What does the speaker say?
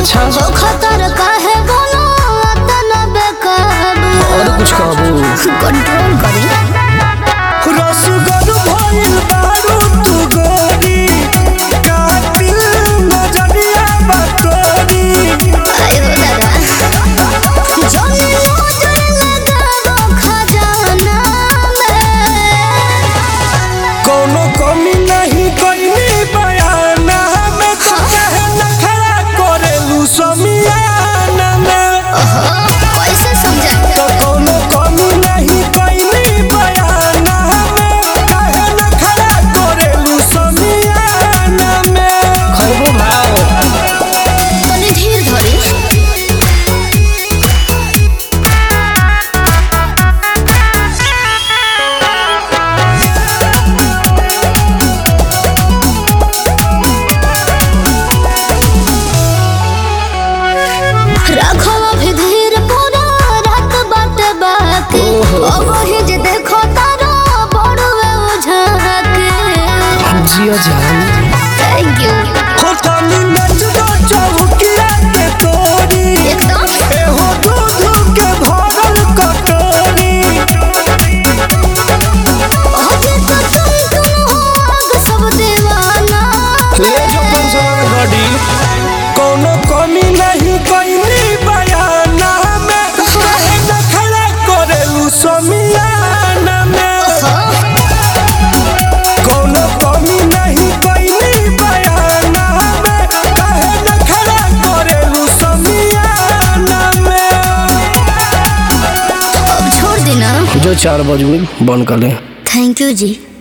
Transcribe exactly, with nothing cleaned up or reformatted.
अच्छा जो खतर काहे बोलो तना बेकाबू और कुछ काबू कंट्रोल करी रसगर भइल बारू तू गोरी कातिल नजरिया बतोरी आयो दादा जोनी नजर लगावो खजाना में कोनो कमी नहीं कइनी बयाना में तो कहे न खड़ा करेलू समियाना में कैसे समझा तो कोनो कमी नहीं कइनी बयाना में कहे न खड़ा करेलू समियाना में खैबो भाव तनी धीर धरी राखो अभी धीर पूरा रात बाट बाकी अब ही जे देखो तारा बड़वे उझाके जिया जान थैंक यू हो तनी नच दो चौकिया के तोरी एकदम एहो दूध के भरल कटोरी अजे तो तुम तुम हो आग सब दीवाना ले जो पंचर गाड़ी कोनो कमी नहीं कइनी बयाना में कहे न खड़ा करेलू समियाना में कोनो कमी नहीं कइनी बयाना में कहे न खड़ा करेलू समियाना में अब छोड़ देना जो चार बजे बंद कर ले थैंक यू जी।